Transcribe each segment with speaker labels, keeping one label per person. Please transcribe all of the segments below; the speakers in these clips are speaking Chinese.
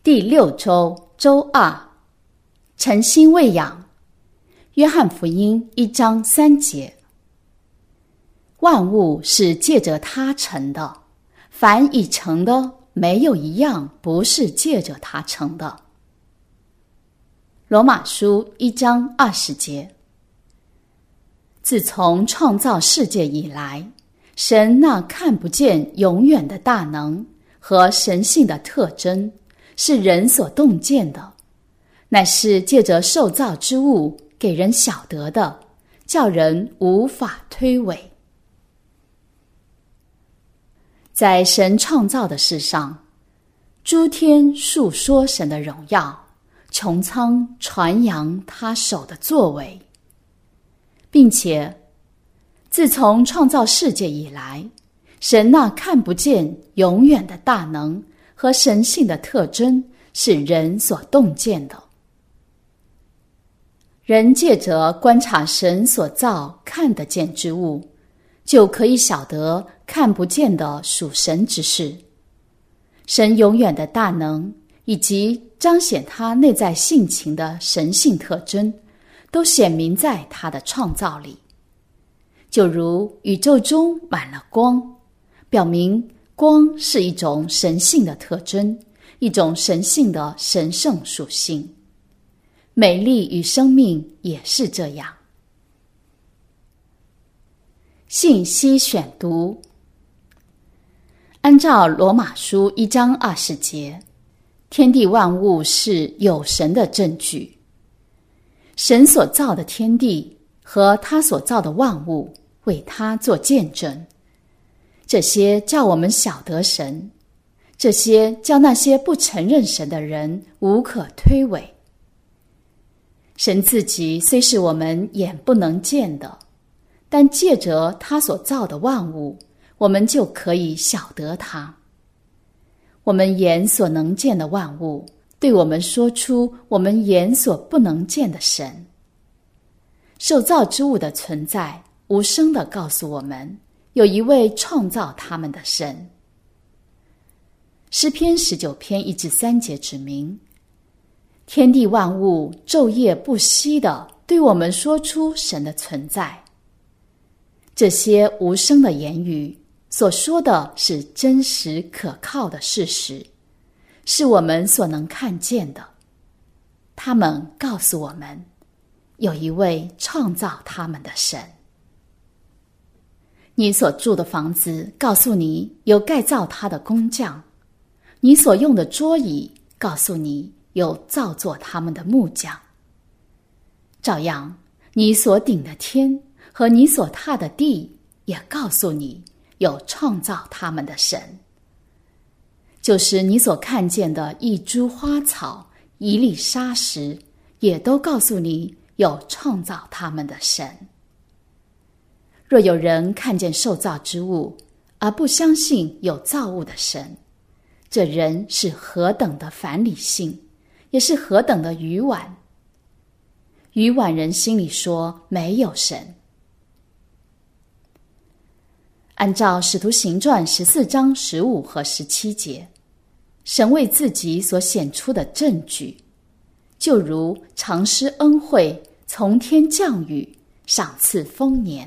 Speaker 1: 第6周周2，诚心喂养。约翰福音1章3节。万物是借着他成的，凡已成的，没有一样不是借着他成的。罗马书1章20节。自从创造世界以来，神那看不见永远的大能和神性的特征，是人所洞见的，乃是借着受造之物给人晓得的，叫人无法推诿。在神创造的世上，诸天述说神的荣耀，穹苍传扬他手的作为，并且自从创造世界以来，神那看不见永远的大能和神性的特征是人所洞见的。人借着观察神所造看得见之物，就可以晓得看不见的属神之事。神永远的大能以及彰显他内在性情的神性特征，都显明在他的创造里。就如宇宙中满了光，表明光是一种神性的特征，一种神性的神圣属性。美丽与生命也是这样。信息选读。按照罗马书1章20节，天地万物是有神的证据。神所造的天地和他所造的万物为他做见证，这些叫我们晓得神，这些叫那些不承认神的人无可推诿。神自己虽是我们眼不能见的，但借着他所造的万物，我们就可以晓得他。我们眼所能见的万物，对我们说出我们眼所不能见的神。受造之物的存在，无声地告诉我们，有一位创造他们的神。诗篇19篇1至3节指明，天地万物昼夜不息地对我们说出神的存在。这些无声的言语所说的是真实可靠的事实，是我们所能看见的。他们告诉我们，有一位创造他们的神。你所住的房子告诉你有盖造它的工匠，你所用的桌椅告诉你有造作他们的木匠。照样，你所顶的天和你所踏的地也告诉你有创造他们的神。就是你所看见的一株花草、一粒沙石，也都告诉你有创造他们的神。若有人看见受造之物，而不相信有造物的神，这人是何等的反理性，也是何等的愚顽。愚顽人心里说没有神。按照使徒行传14章15和17节，神为自己所显出的证据，就如常施恩惠，从天降雨，赏赐丰年。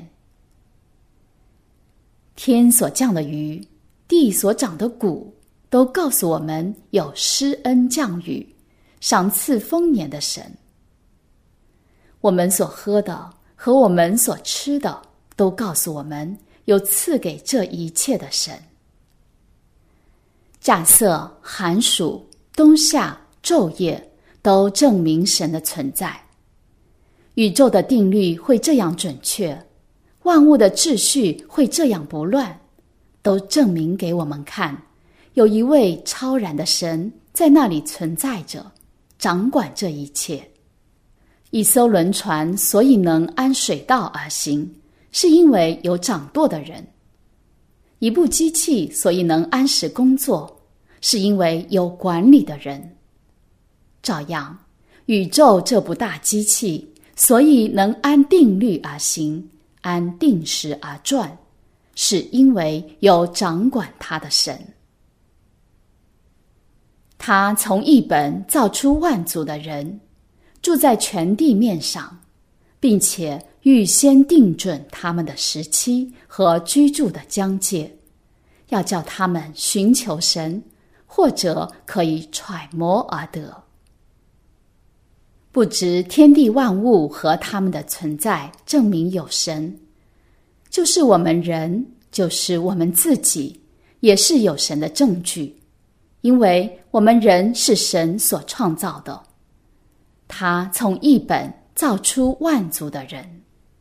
Speaker 1: 天所降的雨，地所长的谷，都告诉我们有施恩降雨，赏赐丰年的神。我们所喝的和我们所吃的，都告诉我们有赐给这一切的神。乍色、寒暑、冬夏、昼夜，都证明神的存在。宇宙的定律会这样准确，万物的秩序会这样不乱，都证明给我们看，有一位超然的神在那里存在着，掌管这一切。一艘轮船所以能按水道而行，是因为有掌舵的人。一部机器所以能按时工作，是因为有管理的人。照样，宇宙这部大机器所以能按定律而行，按定时而转，是因为有掌管它的神。 他从一本造出万族的人，住在全地面上，并且预先定准他们的时期和居住的疆界，要叫他们寻求神，或者可以揣摩而得。不知天地万物和他们的存在证明有神，就是我们人，就是我们自己，也是有神的证据，因为我们人是神所创造的，他从一本造出万族的人。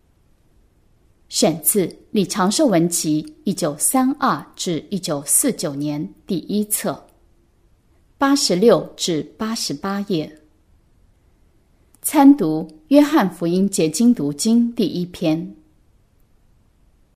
Speaker 1: 选自《李长寿文集》1932至1949年第一册，86至88页。参读约翰福音解经读经第一篇。